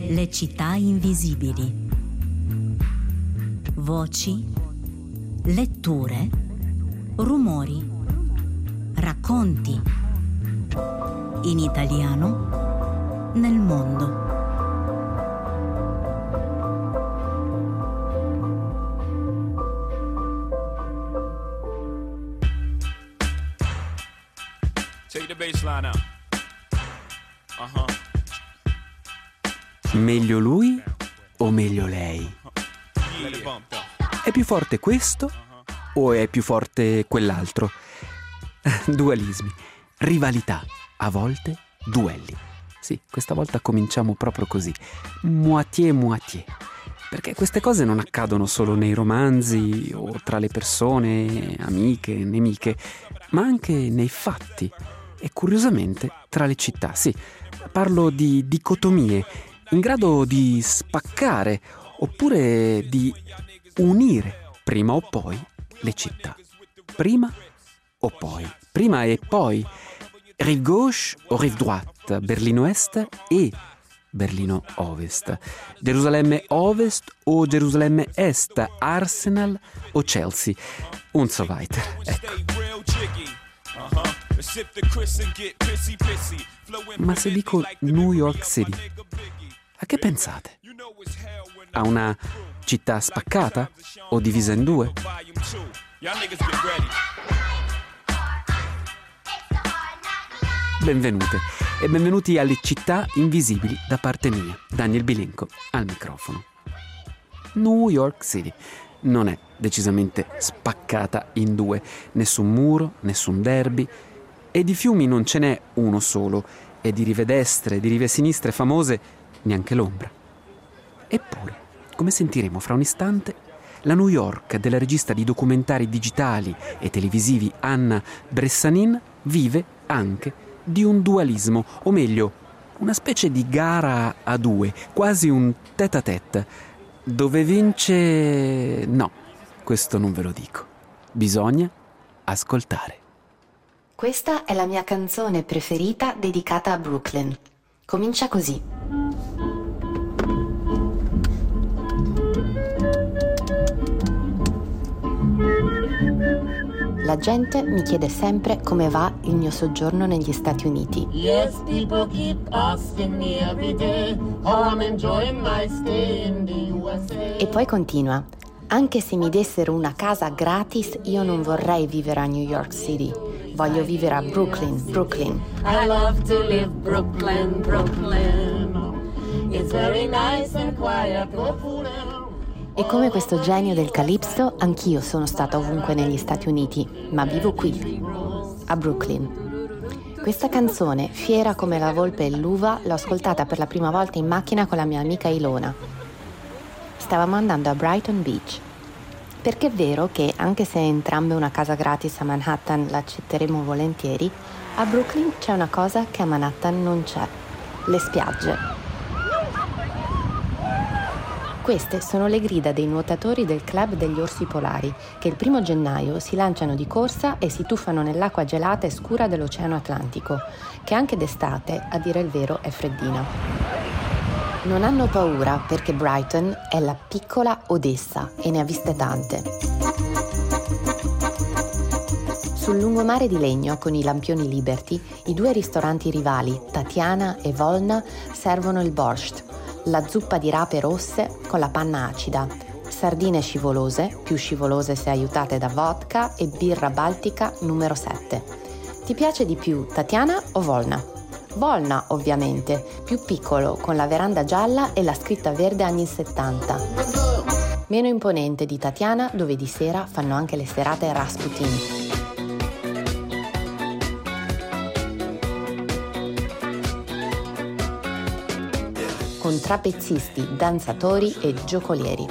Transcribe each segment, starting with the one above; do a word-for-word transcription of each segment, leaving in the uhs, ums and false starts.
Le città invisibili. Voci, letture, rumori, racconti. In italiano nel mondo. Take the baseline out. Uh-huh. Meglio lui o meglio lei? Let it bump though. È più forte questo o è più forte quell'altro? Dualismi, rivalità, a volte duelli. Sì, questa volta cominciamo proprio così, moitié moitié. Perché queste cose non accadono solo nei romanzi o tra le persone, amiche, nemiche, ma anche nei fatti e curiosamente tra le città. Sì, parlo di dicotomie in grado di spaccare oppure di unire prima o poi le città. Prima o poi, prima e poi, rive gauche o rive droite, Berlino Est e Berlino Ovest, Gerusalemme Ovest o Gerusalemme Est, Arsenal o Chelsea, und so weiter. Ecco. Ma se dico New York City, a che pensate? A una città spaccata o divisa in due? Benvenute e benvenuti alle città invisibili da parte mia, Daniel Bilenco al microfono. New York City non è decisamente spaccata in due, nessun muro, nessun derby, e di fiumi non ce n'è uno solo, e di rive destre, di rive sinistre famose neanche l'ombra. Eppure, come sentiremo fra un istante, la New York della regista di documentari digitali e televisivi Anna Bressanin vive anche di un dualismo, o meglio, una specie di gara a due, quasi un tête-à-tête, dove vince... no, questo non ve lo dico. Bisogna ascoltare. Questa è la mia canzone preferita dedicata a Brooklyn. Comincia così. La gente mi chiede sempre come va il mio soggiorno negli Stati Uniti. Yes, people keep asking me every day how I'm enjoying my stay in the U S A. E poi continua. Anche se mi dessero una casa gratis, io non vorrei vivere a New York City. Voglio vivere a Brooklyn, Brooklyn. I love to live Brooklyn, Brooklyn. It's very nice and quiet, Brooklyn. E come questo genio del Calypso, anch'io sono stata ovunque negli Stati Uniti, ma vivo qui, a Brooklyn. Questa canzone, fiera come la volpe e l'uva, l'ho ascoltata per la prima volta in macchina con la mia amica Ilona. Stavamo andando a Brighton Beach. Perché è vero che, anche se entrambe una casa gratis a Manhattan l'accetteremo volentieri, a Brooklyn c'è una cosa che a Manhattan non c'è: le spiagge. Queste sono le grida dei nuotatori del Club degli Orsi Polari, che il primo gennaio si lanciano di corsa e si tuffano nell'acqua gelata e scura dell'Oceano Atlantico, che anche d'estate, a dire il vero, è freddina. Non hanno paura perché Brighton è la piccola Odessa e ne ha viste tante. Sul lungomare di legno con i lampioni Liberty, i due ristoranti rivali, Tatiana e Volna, servono il borscht, la zuppa di rape rosse con la panna acida, sardine scivolose, più scivolose se aiutate da vodka, e birra baltica numero sette. Ti piace di più Tatiana o Volna? Volna, ovviamente, più piccolo, con la veranda gialla e la scritta verde anni settanta. Meno imponente di Tatiana, dove di sera fanno anche le serate Rasputin. Con trapezzisti, danzatori e giocolieri.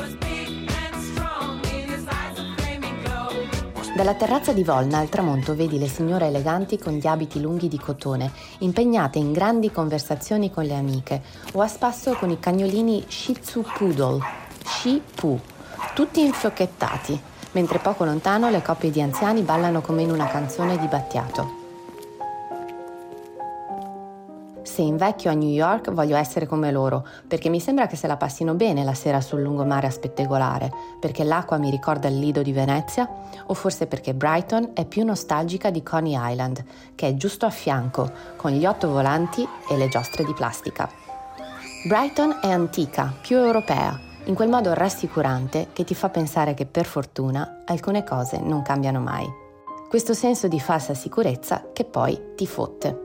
Dalla terrazza di Volna al tramonto vedi le signore eleganti con gli abiti lunghi di cotone, impegnate in grandi conversazioni con le amiche, o a spasso con i cagnolini Shih Tzu Poodle, Shih Poo, tutti infiocchettati, mentre poco lontano le coppie di anziani ballano come in una canzone di Battiato. Se invecchio a New York voglio essere come loro, perché mi sembra che se la passino bene la sera sul lungomare a spettegolare, perché l'acqua mi ricorda il Lido di Venezia, o forse perché Brighton è più nostalgica di Coney Island, che è giusto a fianco, con gli otto volanti e le giostre di plastica. Brighton è antica, più europea, in quel modo rassicurante che ti fa pensare che per fortuna alcune cose non cambiano mai. Questo senso di falsa sicurezza che poi ti fotte.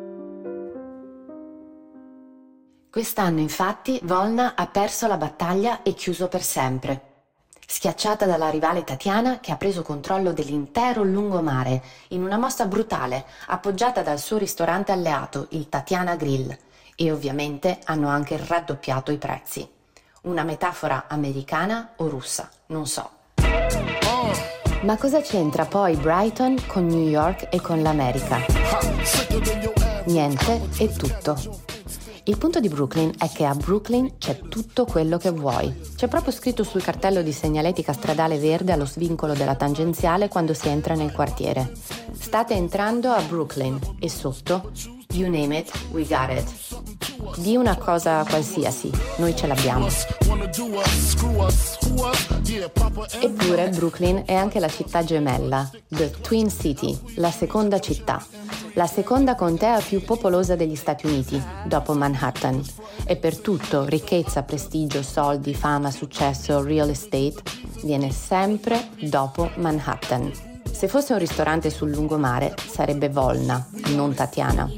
Quest'anno infatti Volna ha perso la battaglia e chiuso per sempre. Schiacciata dalla rivale Tatiana che ha preso controllo dell'intero lungomare in una mossa brutale appoggiata dal suo ristorante alleato, il Tatiana Grill, e ovviamente hanno anche raddoppiato i prezzi. Una metafora americana o russa, non so. Ma cosa c'entra poi Brighton con New York e con l'America? Niente e tutto. Il punto di Brooklyn è che a Brooklyn c'è tutto quello che vuoi. C'è proprio scritto sul cartello di segnaletica stradale verde allo svincolo della tangenziale quando si entra nel quartiere. State entrando a Brooklyn e sotto, you name it, we got it. Di una cosa qualsiasi, noi ce l'abbiamo. Eppure Brooklyn è anche la città gemella, the Twin City, la seconda città, la seconda contea più popolosa degli Stati Uniti, dopo Manhattan. E per tutto, ricchezza, prestigio, soldi, fama, successo, real estate, viene sempre dopo Manhattan. Se fosse un ristorante sul lungomare, sarebbe Volna, non Tatiana.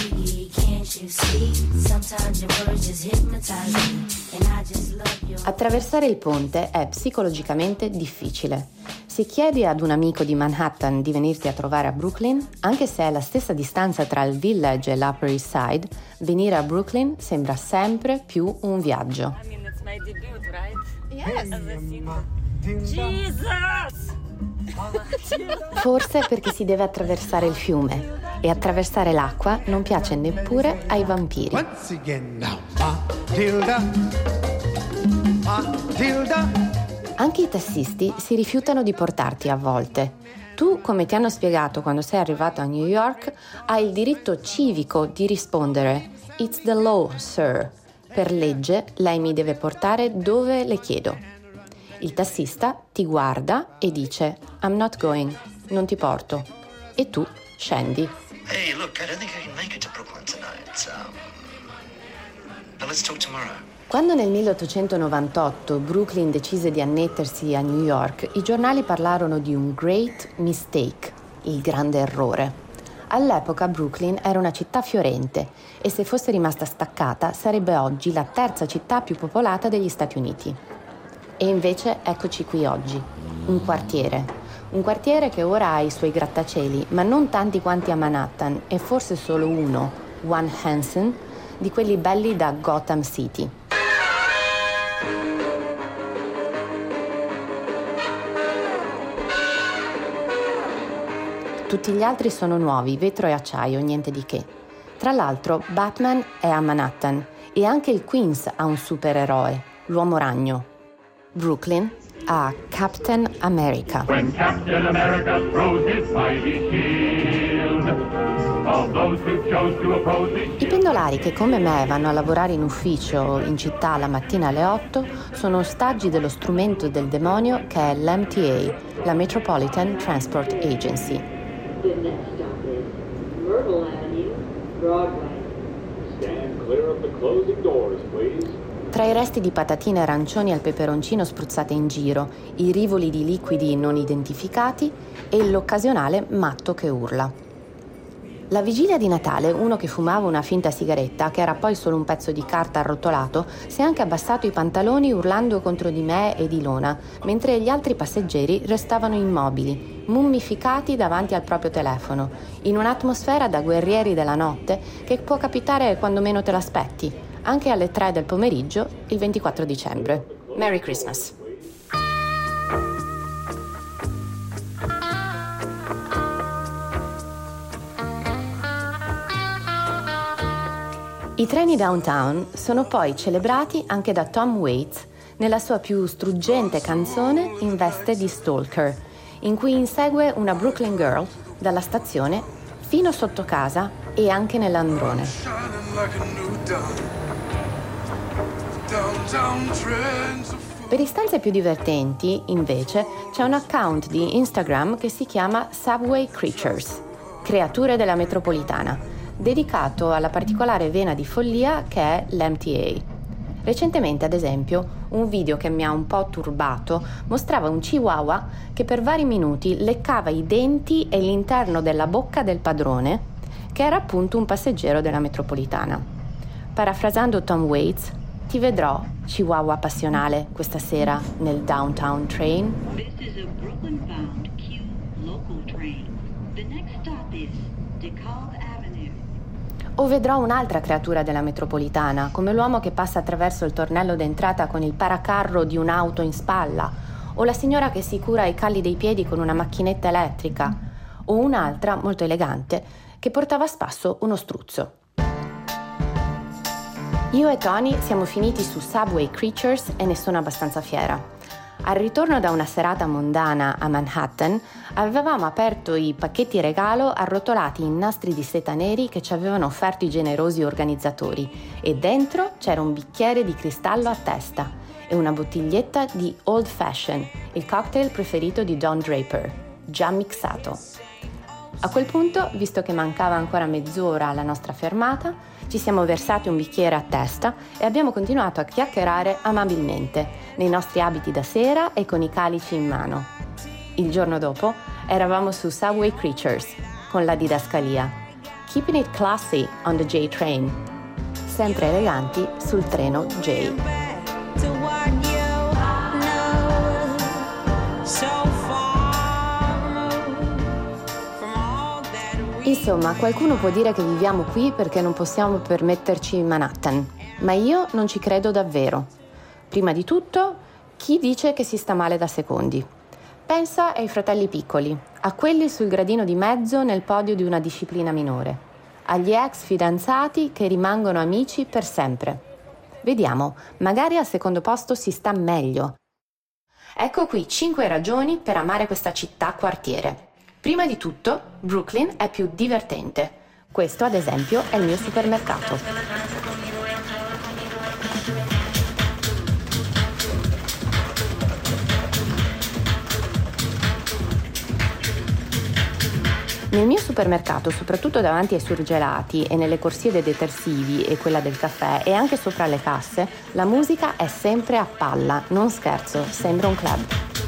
Attraversare il ponte è psicologicamente difficile. Se chiedi ad un amico di Manhattan di venirti a trovare a Brooklyn, anche se è la stessa distanza tra il Village e l'Upper East Side, venire a Brooklyn sembra sempre più un viaggio. I mean, it's my debut, right? Yes. Jesus! Forse perché si deve attraversare il fiume e attraversare l'acqua non piace neppure ai vampiri. Once again now, Matilda, Matilda. Anche i tassisti si rifiutano di portarti a volte. Tu, come ti hanno spiegato quando sei arrivato a New York, hai il diritto civico di rispondere "It's the law, sir". Per legge, lei mi deve portare dove le chiedo. Il tassista ti guarda e dice "I'm not going", non ti porto. E tu scendi. Hey, look, I don't think I can make it to Brooklyn tonight. Um, but let's talk tomorrow. Quando nel milleottocentonovantotto Brooklyn decise di annettersi a New York, i giornali parlarono di un great mistake, il grande errore. All'epoca Brooklyn era una città fiorente e se fosse rimasta staccata sarebbe oggi la terza città più popolata degli Stati Uniti. E invece eccoci qui oggi, un quartiere. Un quartiere che ora ha i suoi grattacieli, ma non tanti quanti a Manhattan, e forse solo uno, One Hansen, di quelli belli da Gotham City. Tutti gli altri sono nuovi, vetro e acciaio, niente di che. Tra l'altro, Batman è a Manhattan e anche il Queens ha un supereroe, l'Uomo Ragno. Brooklyn ha Captain America. When Captain America throws his mighty shield, all those who chose to oppose his shield. I pendolari che come me vanno a lavorare in ufficio in città la mattina alle otto sono ostaggi dello strumento del demonio che è l'M T A, la Metropolitan Transport Agency. The next stop is Myrtle Avenue, Broadway. Stand clear of the closing doors, please. Tra i resti di patatine arancioni al peperoncino spruzzate in giro, i rivoli di liquidi non identificati e l'occasionale matto che urla. La vigilia di Natale, uno che fumava una finta sigaretta, che era poi solo un pezzo di carta arrotolato, si è anche abbassato i pantaloni urlando contro di me e di Lona, mentre gli altri passeggeri restavano immobili, mummificati davanti al proprio telefono, in un'atmosfera da guerrieri della notte che può capitare quando meno te l'aspetti, anche alle tre del pomeriggio il ventiquattro dicembre. Merry Christmas! I treni downtown sono poi celebrati anche da Tom Waits nella sua più struggente canzone in veste di stalker, in cui insegue una Brooklyn girl dalla stazione fino sotto casa e anche nell'androne. Per istanze più divertenti, invece, c'è un account di Instagram che si chiama Subway Creatures, creature della metropolitana, dedicato alla particolare vena di follia che è l'M T A. Recentemente, ad esempio, un video che mi ha un po' turbato mostrava un chihuahua che per vari minuti leccava i denti e l'interno della bocca del padrone, che era appunto un passeggero della metropolitana. Parafrasando Tom Waits, ti vedrò, chihuahua passionale, questa sera nel Downtown Train. This is a Brooklyn-bound Q local train. The next stop is DeKalb Avenue. O vedrò un'altra creatura della metropolitana, come l'uomo che passa attraverso il tornello d'entrata con il paracarro di un'auto in spalla, o la signora che si cura i calli dei piedi con una macchinetta elettrica, o un'altra, molto elegante, che portava a spasso uno struzzo. Io e Tony siamo finiti su Subway Creatures e ne sono abbastanza fiera. Al ritorno da una serata mondana a Manhattan, avevamo aperto i pacchetti regalo arrotolati in nastri di seta neri che ci avevano offerto i generosi organizzatori, e dentro c'era un bicchiere di cristallo a testa e una bottiglietta di Old Fashioned, il cocktail preferito di Don Draper, già mixato. A quel punto, visto che mancava ancora mezz'ora alla nostra fermata, ci siamo versati un bicchiere a testa e abbiamo continuato a chiacchierare amabilmente, nei nostri abiti da sera e con i calici in mano. Il giorno dopo eravamo su Subway Creatures, con la didascalia Keeping it classy on the J Train, sempre eleganti sul treno J. Insomma, qualcuno può dire che viviamo qui perché non possiamo permetterci Manhattan, ma io non ci credo davvero. Prima di tutto, chi dice che si sta male da secondi? Pensa ai fratelli piccoli, a quelli sul gradino di mezzo nel podio di una disciplina minore, agli ex fidanzati che rimangono amici per sempre. Vediamo, magari al secondo posto si sta meglio. Ecco qui cinque ragioni per amare questa città quartiere. Prima di tutto, Brooklyn è più divertente. Questo, ad esempio, è il mio supermercato. Nel mio supermercato, soprattutto davanti ai surgelati e nelle corsie dei detersivi e quella del caffè e anche sopra le casse, la musica è sempre a palla, non scherzo, sembra un club.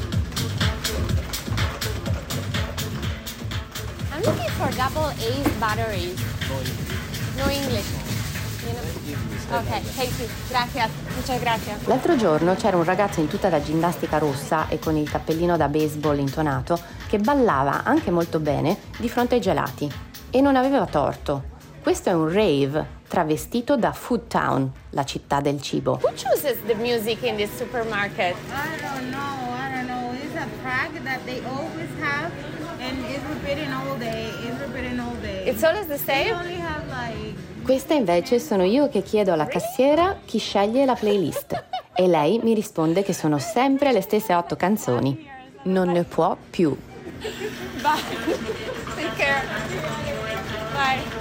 Looking for double A's batteries. No English. You know? Ok, thank you. Gracias. Muchas gracias. L'altro giorno c'era un ragazzo in tuta da ginnastica rossa e con il cappellino da baseball intonato che ballava anche molto bene di fronte ai gelati. E non aveva torto. Questo è un rave travestito da Food Town, la città del cibo. Who chooses the music in this supermarket? I don't know. I don't know. It's a track that they always have. And it's repeating all day, it's repeating all day. It's always the same? They only have like... Questa invece sono io che chiedo alla cassiera chi sceglie la playlist e lei mi risponde che sono sempre le stesse otto canzoni. Non ne può più. Bye. Take care. Bye.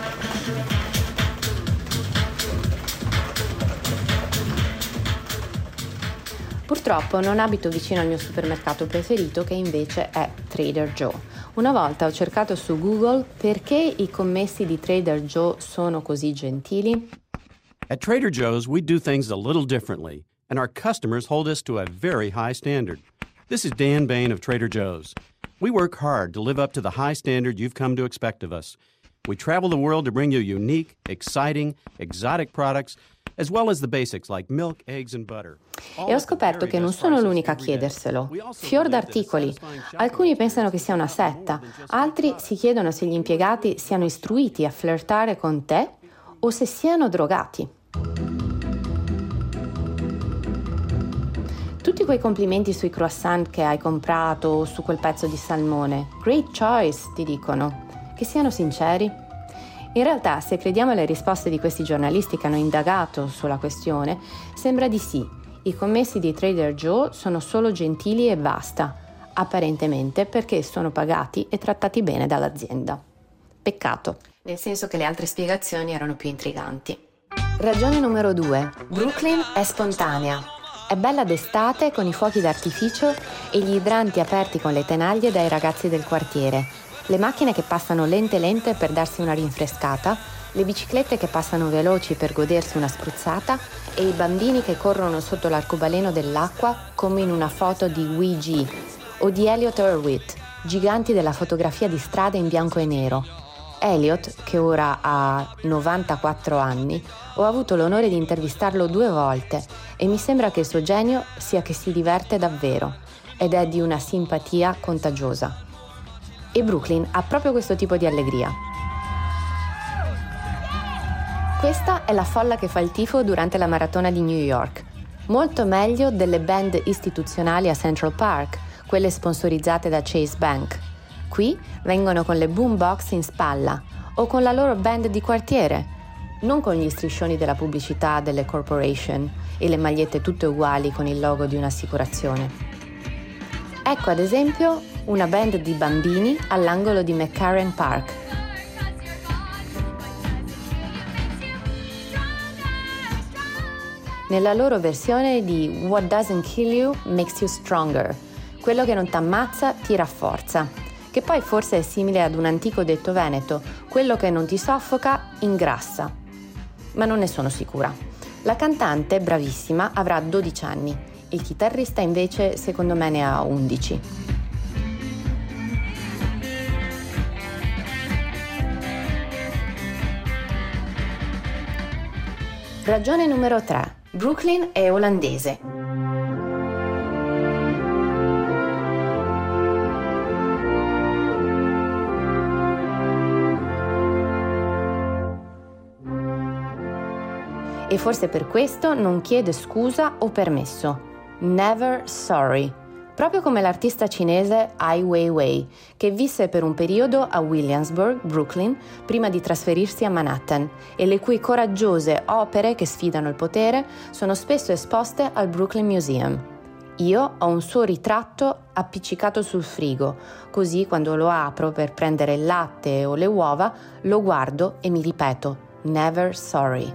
Purtroppo non abito vicino al mio supermercato preferito, che invece è Trader Joe. Una volta ho cercato su Google perché i commessi di Trader Joe sono così gentili. At Trader Joe's, we do things a little differently, and our customers hold us to a very high standard. This is Dan Bain of Trader Joe's. We work hard to live up to the high standard you've come to expect of us. We travel the world to bring you unique, exciting, exotic products, as well as the basics like milk, eggs and butter. E ho scoperto che non sono l'unica a chiederselo. Fior d'articoli. Alcuni pensano che sia una setta, altri si chiedono se gli impiegati siano istruiti a flirtare con te o se siano drogati. Tutti quei complimenti sui croissant che hai comprato o su quel pezzo di salmone. Great choice, ti dicono. Che siano sinceri. In realtà, se crediamo alle risposte di questi giornalisti che hanno indagato sulla questione, sembra di sì. I commessi di Trader Joe sono solo gentili e basta, apparentemente perché sono pagati e trattati bene dall'azienda. Peccato. nel senso che le altre spiegazioni erano più intriganti. Ragione numero due. Brooklyn è spontanea. È bella d'estate con i fuochi d'artificio e gli idranti aperti con le tenaglie dai ragazzi del quartiere, le macchine che passano lente lente per darsi una rinfrescata, le biciclette che passano veloci per godersi una spruzzata e i bambini che corrono sotto l'arcobaleno dell'acqua come in una foto di Ouija o di Elliot Erwitt, giganti della fotografia di strada in bianco e nero. Elliot, che ora ha novantaquattro anni, ho avuto l'onore di intervistarlo due volte e mi sembra che il suo genio sia che si diverte davvero ed è di una simpatia contagiosa. E Brooklyn ha proprio questo tipo di allegria. Questa è la folla che fa il tifo durante la maratona di New York. Molto meglio delle band istituzionali a Central Park, quelle sponsorizzate da Chase Bank. Qui vengono con le boombox in spalla o con la loro band di quartiere, non con gli striscioni della pubblicità delle corporation e le magliette tutte uguali con il logo di un'assicurazione. Ecco ad esempio una band di bambini all'angolo di McCarren Park. Nella loro versione di What Doesn't Kill You Makes You Stronger, quello che non t'ammazza ti rafforza, che poi forse è simile ad un antico detto veneto, quello che non ti soffoca ingrassa. Ma non ne sono sicura. La cantante, bravissima, avrà dodici anni, il chitarrista invece secondo me ne ha undici. Ragione numero tre. Brooklyn è olandese. E forse per questo non chiede scusa o permesso. Never sorry. Proprio come l'artista cinese Ai Weiwei, che visse per un periodo a Williamsburg, Brooklyn, prima di trasferirsi a Manhattan, e le cui coraggiose opere che sfidano il potere sono spesso esposte al Brooklyn Museum. Io ho un suo ritratto appiccicato sul frigo, così quando lo apro per prendere il latte o le uova, lo guardo e mi ripeto, never sorry.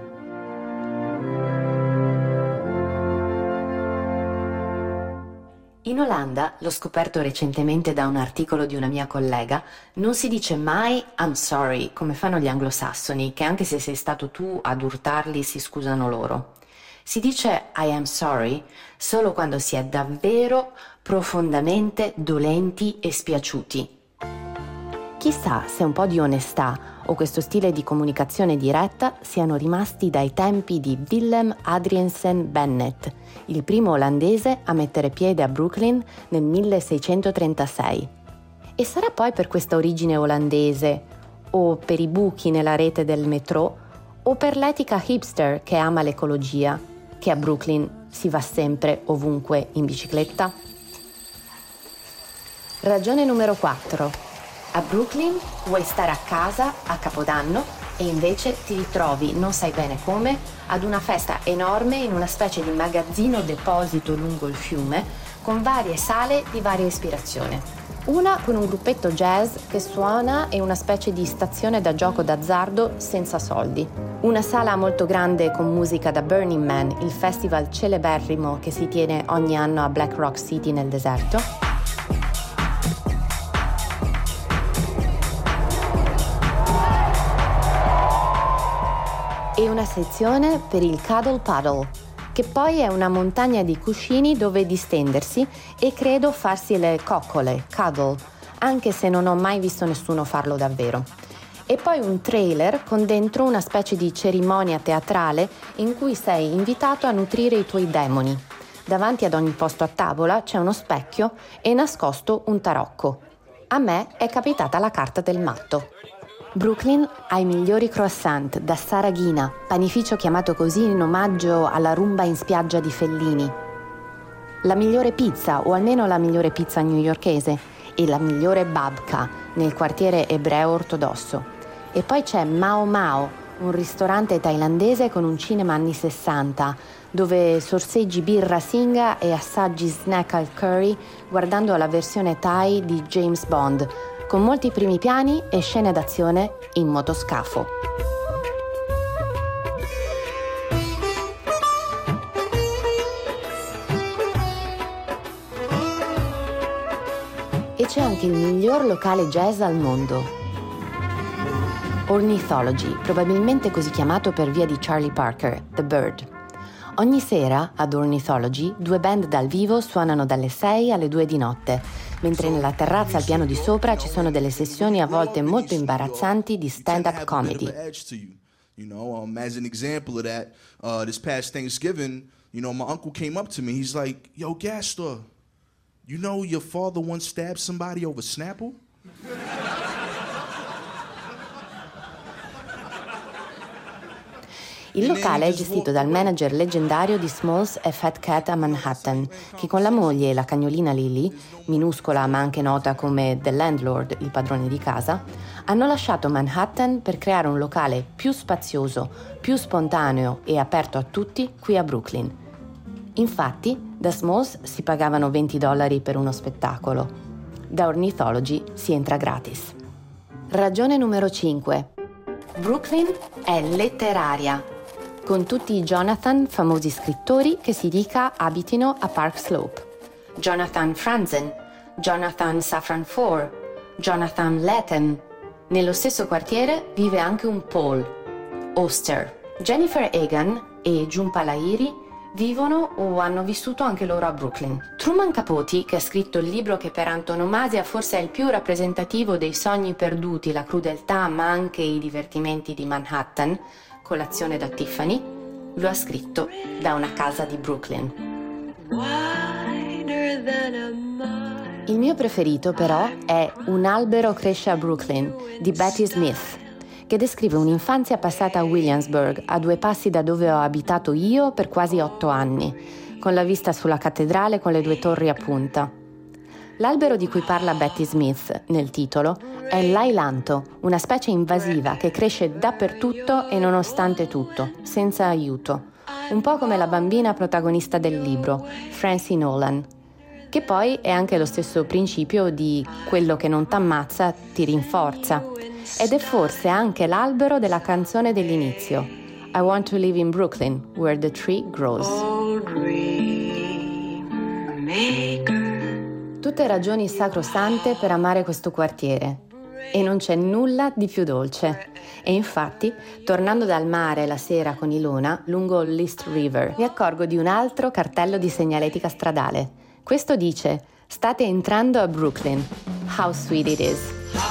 In Olanda, l'ho scoperto recentemente da un articolo di una mia collega, non si dice mai I'm sorry come fanno gli anglosassoni, che anche se sei stato tu ad urtarli si scusano loro. Si dice I am sorry solo quando si è davvero profondamente dolenti e spiaciuti. Chissà se un po' di onestà o questo stile di comunicazione diretta siano rimasti dai tempi di Willem Adriaensen Bennett, il primo olandese a mettere piede a Brooklyn nel milleseicentotrentasei. E sarà poi per questa origine olandese, o per i buchi nella rete del metro, o per l'etica hipster che ama l'ecologia, che a Brooklyn si va sempre ovunque in bicicletta? Ragione numero quattro. A Brooklyn vuoi stare a casa a Capodanno e invece ti ritrovi, non sai bene come, ad una festa enorme in una specie di magazzino deposito lungo il fiume con varie sale di varia ispirazione. Una con un gruppetto jazz che suona e una specie di stazione da gioco d'azzardo senza soldi. Una sala molto grande con musica da Burning Man, il festival celeberrimo che si tiene ogni anno a Black Rock City nel deserto. E una sezione per il Cuddle Puddle, che poi è una montagna di cuscini dove distendersi e credo farsi le coccole, cuddle, anche se non ho mai visto nessuno farlo davvero. E poi un trailer con dentro una specie di cerimonia teatrale in cui sei invitato a nutrire i tuoi demoni. Davanti ad ogni posto a tavola c'è uno specchio e nascosto un tarocco. A me è capitata la carta del matto. Brooklyn ha i migliori croissant da Saraghina, panificio chiamato così in omaggio alla rumba in spiaggia di Fellini. La migliore pizza, o almeno la migliore pizza newyorkese, e la migliore babka nel quartiere ebreo ortodosso. E poi c'è Mao Mao, un ristorante thailandese con un cinema anni sessanta, dove sorseggi birra singa e assaggi snack al curry guardando la versione Thai di James Bond, con molti primi piani e scene d'azione in motoscafo. E c'è anche il miglior locale jazz al mondo. Ornithology, probabilmente così chiamato per via di Charlie Parker, The Bird. Ogni sera, ad Ornithology, due band dal vivo suonano dalle sei alle due di notte, mentre nella terrazza al piano di sopra ci sono delle sessioni a volte molto imbarazzanti di stand-up comedy. You know, um, as an example of that, uh, this past Thanksgiving, you know, my uncle came up to me, he's like, yo, Gastor, you know your father once stabbed somebody over Snapple? Il locale è gestito dal manager leggendario di Smalls e Fat Cat a Manhattan, che con la moglie e la cagnolina Lily, minuscola ma anche nota come The Landlord, il padrone di casa, hanno lasciato Manhattan per creare un locale più spazioso, più spontaneo e aperto a tutti qui a Brooklyn. Infatti, da Smalls si pagavano venti dollari per uno spettacolo. Da Ornithology si entra gratis. Ragione numero cinque. Brooklyn è letteraria, con tutti i Jonathan, famosi scrittori, che si dica abitino a Park Slope. Jonathan Franzen, Jonathan Safran Foer, Jonathan Lethem. Nello stesso quartiere vive anche un Paul Auster. Jennifer Egan e Jhumpa Lahiri vivono o hanno vissuto anche loro a Brooklyn. Truman Capote, che ha scritto il libro che per antonomasia forse è il più rappresentativo dei sogni perduti, la crudeltà ma anche i divertimenti di Manhattan, Colazione da Tiffany, lo ha scritto da una casa di Brooklyn. Il mio preferito però è Un albero cresce a Brooklyn di Betty Smith, che descrive un'infanzia passata a Williamsburg, a due passi da dove ho abitato io per quasi otto anni, con la vista sulla cattedrale con le due torri a punta. L'albero di cui parla Betty Smith nel titolo è l'ailanto, una specie invasiva che cresce dappertutto e nonostante tutto, senza aiuto. Un po' come la bambina protagonista del libro, Francie Nolan, che poi è anche lo stesso principio di quello che non t'ammazza ti rinforza. Ed è forse anche l'albero della canzone dell'inizio, I want to live in Brooklyn, where the tree grows. Tutte ragioni sacrosante per amare questo quartiere. E non c'è nulla di più dolce. E infatti, tornando dal mare la sera con Ilona, lungo l'East River, mi accorgo di un altro cartello di segnaletica stradale. Questo dice, state entrando a Brooklyn. How sweet it is.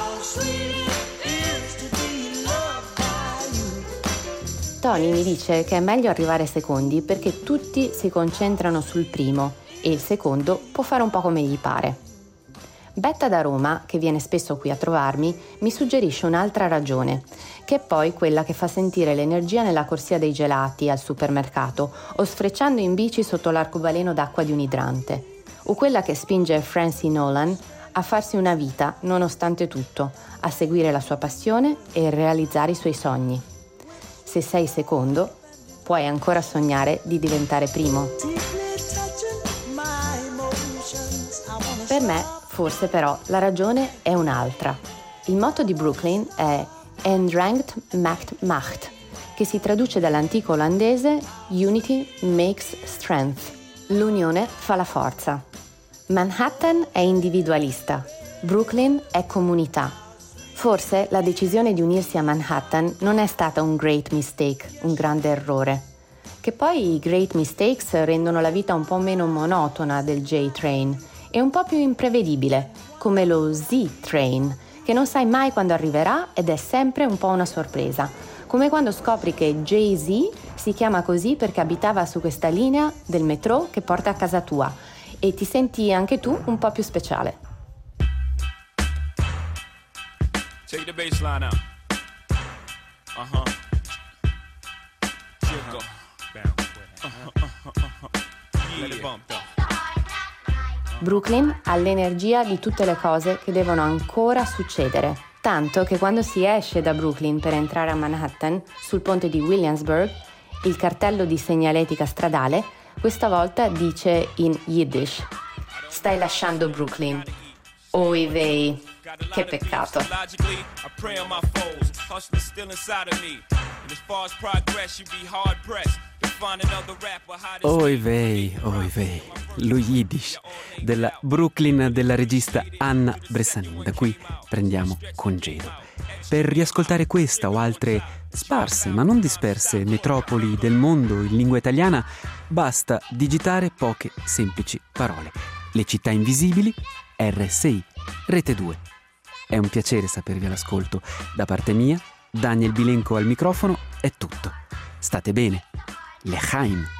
Tony mi dice che è meglio arrivare secondi perché tutti si concentrano sul primo e il secondo può fare un po' come gli pare. Betta da Roma, che viene spesso qui a trovarmi, mi suggerisce un'altra ragione, che è poi quella che fa sentire l'energia nella corsia dei gelati al supermercato o sfrecciando in bici sotto l'arcobaleno d'acqua di un idrante, o quella che spinge Francie Nolan a farsi una vita nonostante tutto, a seguire la sua passione e realizzare i suoi sogni. Se sei secondo, puoi ancora sognare di diventare primo. Per me, forse però, la ragione è un'altra. Il motto di Brooklyn è Eendracht maakt macht, che si traduce dall'antico olandese Unity makes strength. L'unione fa la forza. Manhattan è individualista, Brooklyn è comunità. Forse la decisione di unirsi a Manhattan non è stata un great mistake, un grande errore. Che poi i great mistakes rendono la vita un po' meno monotona del J-Train e un po' più imprevedibile, come lo Z-Train, che non sai mai quando arriverà ed è sempre un po' una sorpresa, come quando scopri che Jay-Z si chiama così perché abitava su questa linea del metro che porta a casa tua e ti senti anche tu un po' più speciale. Take the bass line out. Uh-huh. Chico. Uh-huh. Uh-huh. Uh-huh. Let it bump though. Brooklyn ha l'energia di tutte le cose che devono ancora succedere, tanto che quando si esce da Brooklyn per entrare a Manhattan, sul ponte di Williamsburg, il cartello di segnaletica stradale questa volta dice in Yiddish: stai lasciando Brooklyn, oi vei. Che peccato. Oi vei, oi vei, lo Yiddish della Brooklyn della regista Anna Bressanin, da cui prendiamo congedo. Per riascoltare questa o altre sparse ma non disperse metropoli del mondo in lingua italiana basta digitare poche semplici parole. Le città invisibili, R S I, Rete due. È un piacere sapervi all'ascolto. Da parte mia, Daniel Bilenco al microfono, è tutto. State bene. L'Echaim.